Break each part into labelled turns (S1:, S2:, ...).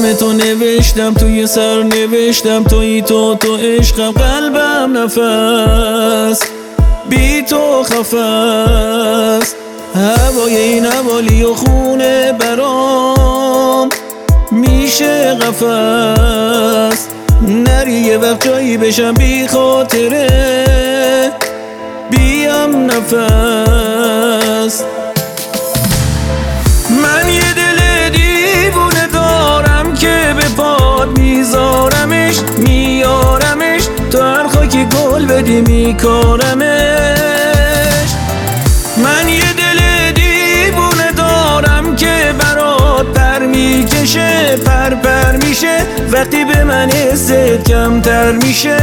S1: اسم تو نوشتم توی سر نوشتم توی تو عشقم قلبم نفس بی تو خفست هوای این حوالی و خونه برام میشه قفس نری یه وقت جایی بشم بی خاطره بیم نفس من یه دل دیوونه دارم که به پات میذارمش میارمش تو هر خاکی گل بدی میکارمش من یه دل دیوونه دارم که برات پر میکشه پر میشه وقتی به من حست کمتر میشه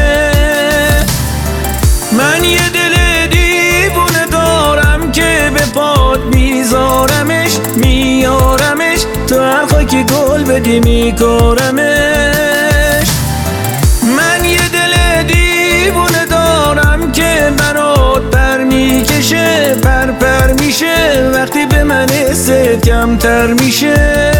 S1: من یه دل دیوونه دارم که به پات میذارمش میارمش تو هر خاکی گل بدی میکارمش من یه دل دیوونه دارم که برات پر میکشه پر میشه وقتی به من حست کمتر میشه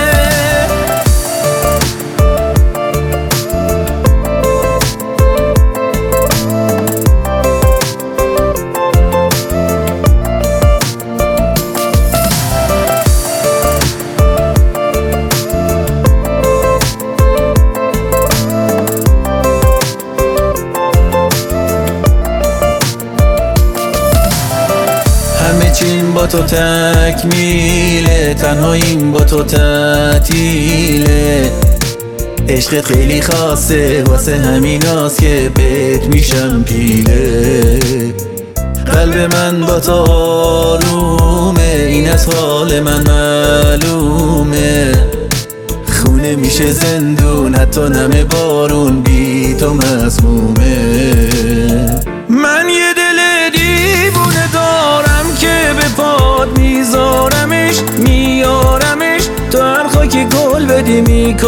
S1: همه چیم با تو تکمیله تنهاییم با تو تعطیله عشقت خیلی خاصه واسه همیناست که بهت میشم پیله قلب من با تو آرومه این از حال من معلومه خونه میشه زندون حتی نم بارون بی تو مسمومه من یه دل دیوونه دارم که به پات میذارمش میارمش تو هر خاکی گل بدی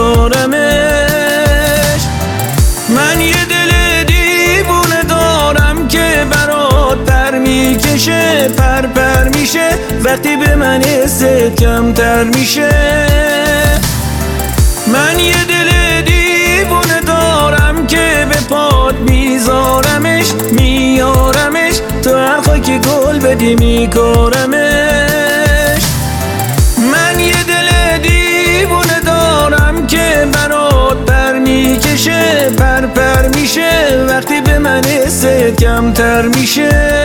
S1: میکارمش من یه دل دیوونه دارم که برات پر میکشه پر میشه وقتی به من حست کمتر میشه من یه دل دیوونه دارم که به پات میذارمش میارمش تو هر خاکی گل بدی میکارمش من یه دل دیوونه دارم که برات پر میکشه پر میشه وقتی به من حست کمتر میشه